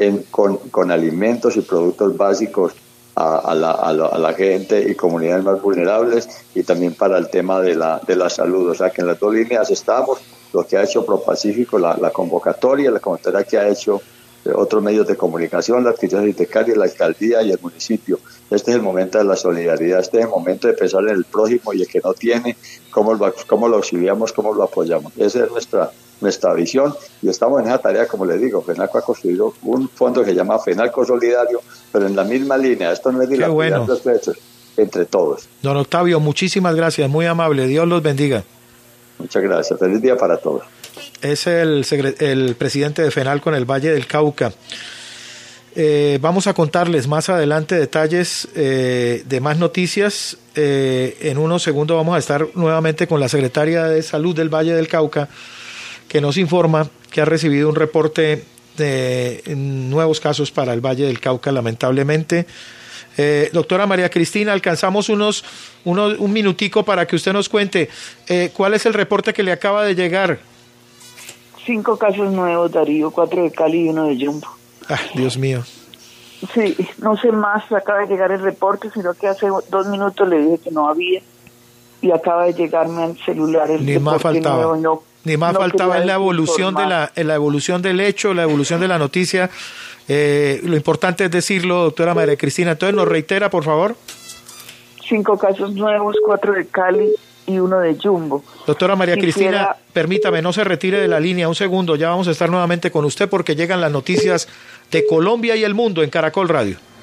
con alimentos y productos básicos a la gente y comunidades más vulnerables, y también para el tema de la salud. O sea que en las 2 líneas estamos. Lo que ha hecho ProPacífico, la convocatoria que ha hecho otros medios de comunicación, la Arquidiócesis de Cali, la alcaldía y el municipio. Este es el momento de la solidaridad, este es el momento de pensar en el prójimo y el que no tiene, cómo lo auxiliamos, cómo lo apoyamos. Esa es nuestra visión y estamos en esa tarea, como le digo. FENALCO ha construido un fondo que se llama FENALCO Solidario, pero en la misma línea. Esto no es dilapidar los derechos, entre todos. Don Octavio, muchísimas gracias, muy amable, Dios los bendiga. Muchas gracias. Feliz día para todos. Es el presidente de FENALCO en el Valle del Cauca. Vamos a contarles más adelante detalles de más noticias. En unos segundos vamos a estar nuevamente con la secretaria de Salud del Valle del Cauca, que nos informa que ha recibido un reporte de nuevos casos para el Valle del Cauca, lamentablemente. Doctora María Cristina, alcanzamos un minutico para que usted nos cuente cuál es el reporte que le acaba de llegar. 5 casos nuevos, Darío, 4 de Cali y 1 de Jumbo. Ah, Dios mío. Sí, no sé más, acaba de llegar el reporte, sino que hace 2 minutos le dije que no había y acaba de llegarme al celular el Ni más faltaba. nuevo. Ni más faltaba en la evolución en la evolución del hecho, la evolución de la noticia. Lo importante es decirlo, doctora María Cristina. Entonces, ¿nos reitera, por favor? 5 casos nuevos, 4 de Cali y 1 de Jumbo. Doctora María Cristina, permítame, no se retire de la línea un segundo. Ya vamos a estar nuevamente con usted porque llegan las noticias de Colombia y el mundo en Caracol Radio.